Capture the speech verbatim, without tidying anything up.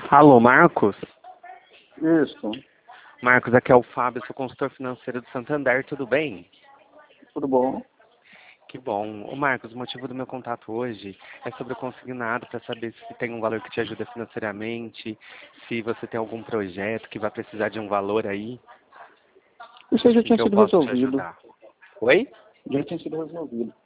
Alô, Marcos? Isso, Marcos, aqui é o Fábio, sou consultor financeiro do Santander, tudo bem? tudo bom? Que bom. Ô Marcos, o motivo do meu contato hoje é sobre o consignado, para saber se tem um valor que te ajuda financeiramente, se você tem algum projeto que vai precisar de um valor aí, Isso aí já em tinha que eu sido posso te resolvido. ajudar. Oi? Já tinha sido resolvido.